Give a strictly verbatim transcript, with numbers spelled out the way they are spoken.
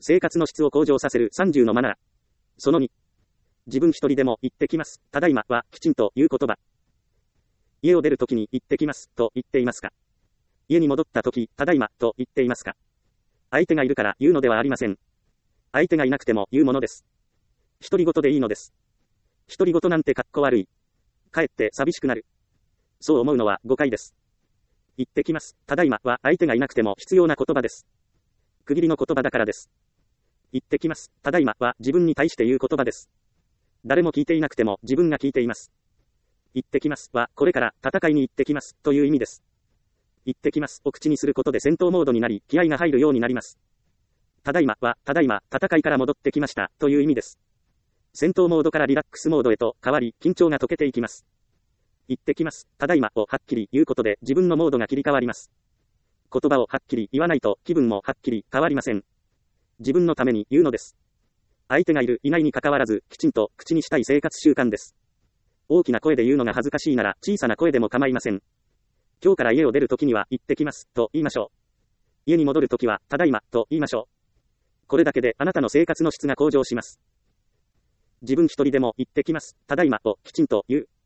生活の質を向上させるさんじゅうのマナー。そのに。自分一人でも行ってきます。ただいまはきちんと言う言葉。家を出るときに行ってきますと言っていますか？家に戻ったとき、ただいまと言っていますか？相手がいるから言うのではありません。相手がいなくても言うものです。独り言でいいのです。独り言なんてかっこ悪い。かえって寂しくなる。そう思うのは誤解です。行ってきます。ただいまは相手がいなくても必要な言葉です。区切りの言葉だからです。行ってきます。ただいまは自分に対して言う言葉です。誰も聞いていなくても自分が聞いています。行ってきますはこれから戦いに行ってきますという意味です。行ってきますを口にすることで戦闘モードになり気合が入るようになります。ただいまはただいま戦いから戻ってきましたという意味です。戦闘モードからリラックスモードへと変わり緊張が解けていきます。行ってきます。ただいまをはっきり言うことで自分のモードが切り替わります。言葉をはっきり言わないと気分もはっきり変わりません。自分のために言うのです。相手がいるいないに関わらずきちんと口にしたい生活習慣です。大きな声で言うのが恥ずかしいなら小さな声でも構いません。今日から家を出るときには行ってきますと言いましょう。家に戻るときはただいまと言いましょう。これだけであなたの生活の質が向上します。自分一人でも行ってきます、ただいまをきちんと言う。